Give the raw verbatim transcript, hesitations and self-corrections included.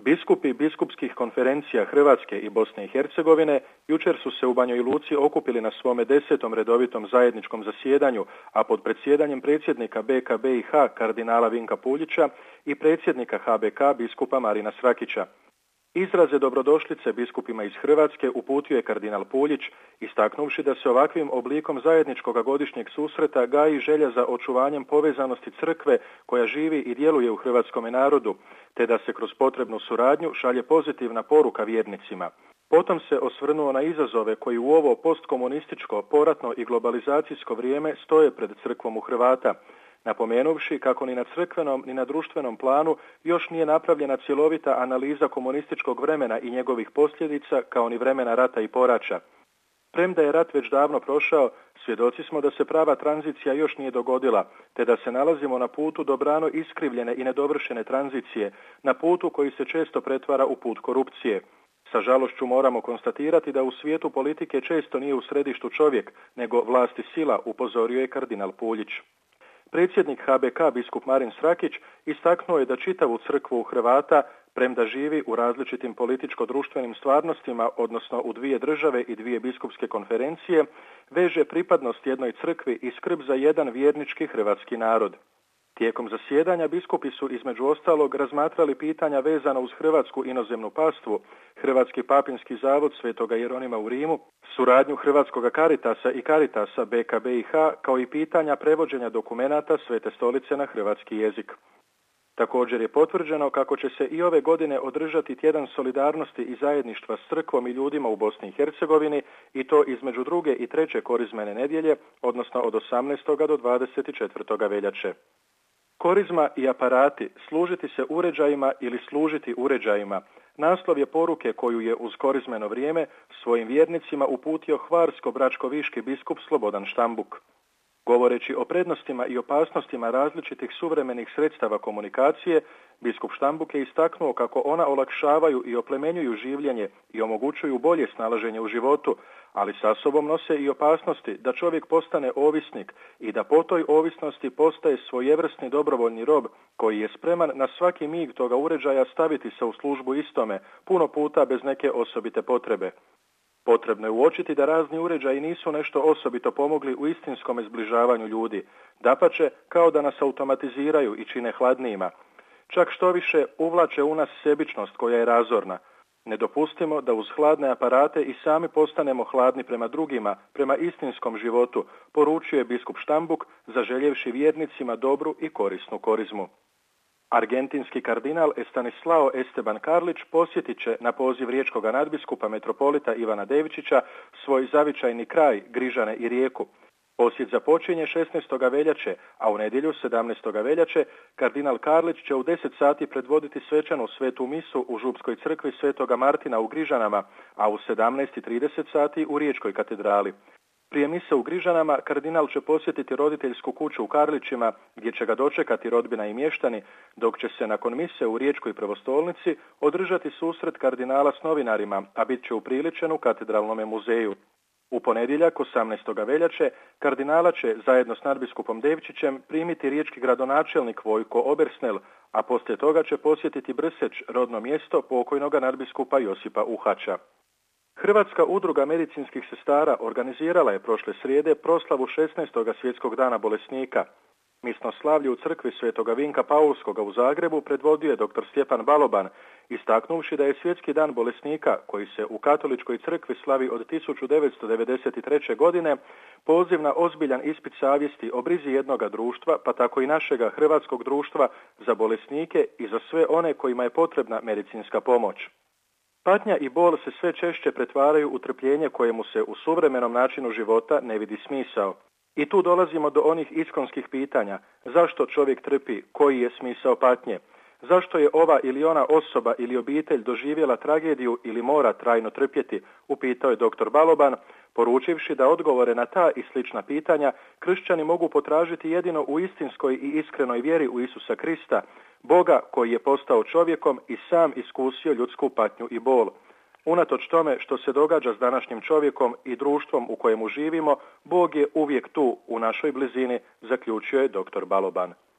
Biskupi biskupskih konferencija Hrvatske i Bosne i Hercegovine jučer su se u Banjoj Luci okupili na svome desetom redovitom zajedničkom zasjedanju, a pod predsjedanjem predsjednika B K B i H kardinala Vinka Puljića i predsjednika H B K biskupa Marina Srakića. Izraze dobrodošlice biskupima iz Hrvatske uputio je kardinal Puljić, istaknuvši da se ovakvim oblikom zajedničkog godišnjeg susreta gaji želja za očuvanjem povezanosti crkve koja živi i djeluje u hrvatskome narodu, te da se kroz potrebnu suradnju šalje pozitivna poruka vjernicima. Potom se osvrnuo na izazove koji u ovo postkomunističko, poratno i globalizacijsko vrijeme stoje pred crkvom u Hrvata, napomenuvši kako ni na crkvenom ni na društvenom planu još nije napravljena cjelovita analiza komunističkog vremena i njegovih posljedica kao ni vremena rata i poraća. Premda je rat već davno prošao, svjedoci smo da se prava tranzicija još nije dogodila, te da se nalazimo na putu dobrano iskrivljene i nedovršene tranzicije, na putu koji se često pretvara u put korupcije. Sa žalošću moramo konstatirati da u svijetu politike često nije u središtu čovjek, nego vlast i sila, upozorio je kardinal Puljić. Predsjednik H B K biskup Marin Srakić istaknuo je da čitavu crkvu Hrvata, premda živi u različitim političko-društvenim stvarnostima, odnosno u dvije države i dvije biskupske konferencije, veže pripadnost jednoj crkvi i skrb za jedan vjernički hrvatski narod. Tijekom zasjedanja biskupi su između ostalog razmatrali pitanja vezana uz hrvatsku inozemnu pastvu, Hrvatski papinski zavod Svetoga Jeronima u Rimu, suradnju Hrvatskoga Karitasa i Karitasa B K B i H, kao i pitanja prevođenja dokumenata Svete Stolice na hrvatski jezik. Također je potvrđeno kako će se i ove godine održati tjedan solidarnosti i zajedništva s crkvom i ljudima u Bosni i Hercegovini, i to između druge i treće korizmene nedjelje, odnosno od osamnaestog do dvadeset četvrtog veljače. Korizma i aparati, služiti se uređajima ili služiti uređajima, naslov je poruke koju je uz korizmeno vrijeme svojim vjernicima uputio hvarsko-bračkoviški biskup Slobodan Štambuk. Govoreći o prednostima i opasnostima različitih suvremenih sredstava komunikacije, biskup Štambuk je istaknuo kako ona olakšavaju i oplemenjuju življenje i omogućuju bolje snalaženje u životu, ali sa sobom nose i opasnosti da čovjek postane ovisnik i da po toj ovisnosti postaje svojevrsni dobrovoljni rob koji je spreman na svaki mig toga uređaja staviti se u službu istome, puno puta bez neke osobite potrebe. Potrebno je uočiti da razni uređaji nisu nešto osobito pomogli u istinskom zbližavanju ljudi, dapače kao da nas automatiziraju i čine hladnijima. Čak što više uvlače u nas sebičnost koja je razorna. Ne dopustimo da uz hladne aparate i sami postanemo hladni prema drugima, prema istinskom životu, poručio je biskup Štambuk, zaželjevši vjernicima dobru i korisnu korizmu. Argentinski kardinal Estanislao Esteban Karlić posjetit će na poziv riječkog nadbiskupa metropolita Ivana Devičića svoj zavičajni kraj, Grižane i Rijeku. Posjet započinje šesnaestog veljače, a u nedjelju sedamnaestog veljače kardinal Karlić će u deset sati predvoditi svečanu svetu misu u Župskoj crkvi Svetoga Martina u Grižanama, a u sedamnaest i trideset sati u Riječkoj katedrali. Prije mise u Grižanama kardinal će posjetiti roditeljsku kuću u Karlićima, gdje će ga dočekati rodbina i mještani, dok će se nakon mise u Riječkoj prevostolnici održati susret kardinala s novinarima, a bit će upriličen u katedralnome muzeju. U ponedjeljak osamnaestog veljače kardinala će zajedno s nadbiskupom Devčićem primiti riječki gradonačelnik Vojko Obersnel, a poslije toga će posjetiti Brseć, rodno mjesto pokojnoga nadbiskupa Josipa Uhača. Hrvatska udruga medicinskih sestara organizirala je prošle srijede proslavu šesnaestog svjetskog dana bolesnika. Misno slavlje u crkvi Svetoga Vinka Paulskoga u Zagrebu predvodio je dr. Stjepan Baloban, istaknuvši da je svjetski dan bolesnika, koji se u katoličkoj crkvi slavi od tisuću devetsto devedeset treće. godine, poziv na ozbiljan ispit savjesti o brizi jednoga društva, pa tako i našega hrvatskog društva, za bolesnike i za sve one kojima je potrebna medicinska pomoć. Patnja i bol se sve češće pretvaraju u trpljenje kojemu se u suvremenom načinu života ne vidi smisao. I tu dolazimo do onih iskonskih pitanja: zašto čovjek trpi, koji je smisao patnje? Zašto je ova ili ona osoba ili obitelj doživjela tragediju ili mora trajno trpjeti, upitao je dr. Baloban, poručivši da odgovore na ta i slična pitanja kršćani mogu potražiti jedino u istinskoj i iskrenoj vjeri u Isusa Krista, Boga koji je postao čovjekom i sam iskusio ljudsku patnju i bol. Unatoč tome što se događa s današnjim čovjekom i društvom u kojemu živimo, Bog je uvijek tu, u našoj blizini, zaključio je dr. Baloban.